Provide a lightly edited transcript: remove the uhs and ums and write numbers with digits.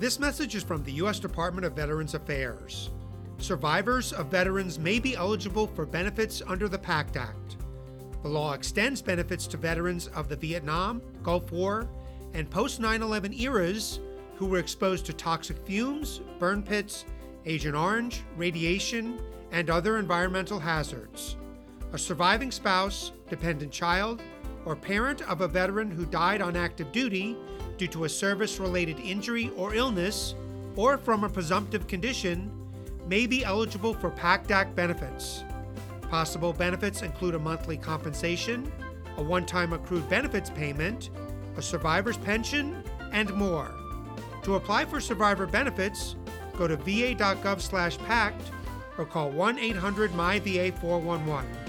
This message is from the U.S. Department of Veterans Affairs. Survivors of veterans may be eligible for benefits under the PACT Act. The law extends benefits to veterans of the Vietnam, Gulf War, and post-9/11 eras who were exposed to toxic fumes, burn pits, Agent Orange, radiation, and other environmental hazards. A surviving spouse, dependent child, or parent of a veteran who died on active duty due to a service-related injury or illness, or from a presumptive condition, may be eligible for PACT Act benefits. Possible benefits include a monthly compensation, a one-time accrued benefits payment, a survivor's pension, and more. To apply for survivor benefits, go to va.gov/PACT or call 1-800-MY-VA411.